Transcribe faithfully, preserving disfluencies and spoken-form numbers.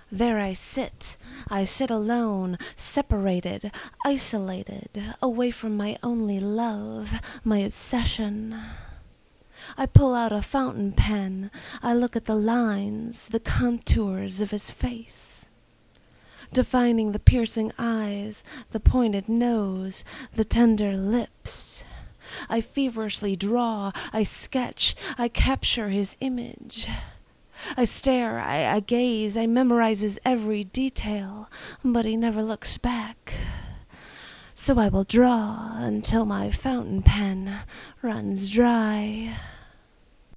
There I sit, I sit alone, separated, isolated, away from my only love, my obsession. I pull out a fountain pen, I look at the lines, the contours of his face, defining the piercing eyes, the pointed nose, the tender lips. I feverishly draw, I sketch, I capture his image. I stare, I, I gaze, I memorize his every detail, but he never looks back. So I will draw until my fountain pen runs dry.